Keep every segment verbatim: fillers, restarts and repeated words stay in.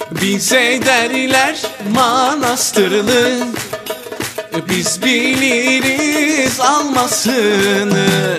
Bize derler manastırlı, biz biliriz almasını.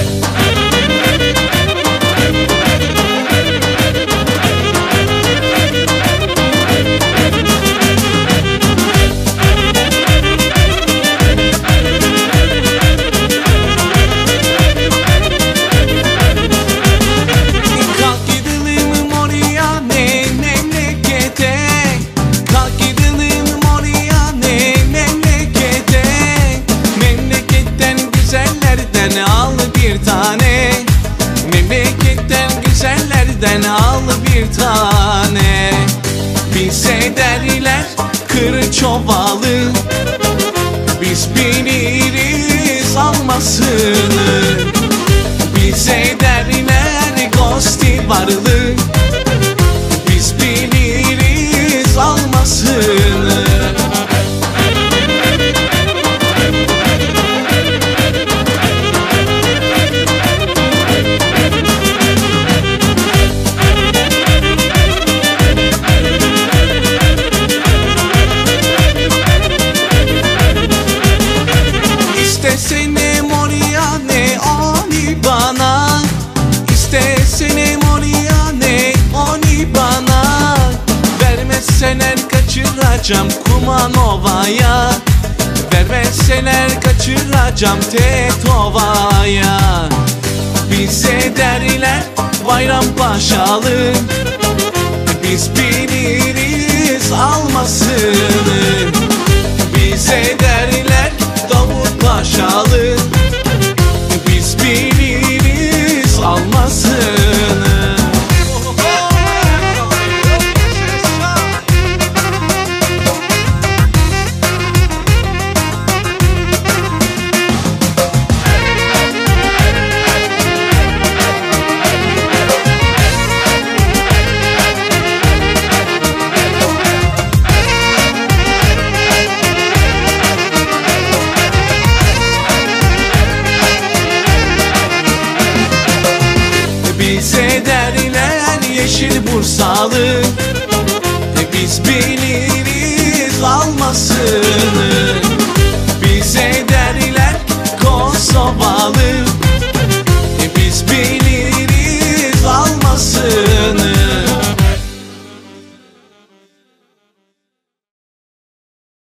Memleketten güzellerden al bir tane. Bize derler Kırçovalı, biz biliriz almasını. Bize derler Gostivarlı, biz biliriz almasını. İstesene Moria ne oni bana, İstesene Moria ne oni bana. Vermezseler kaçıracağım Kumanova'ya, Vermezseler kaçıracağım Tetova'ya. Bize derler Bayrampaşalı, biz biliriz almasını. Bize derler Davutpaşalı, biz biliriz almasını. Bize derler Yeşil Bursalı, biz biliriz almasını.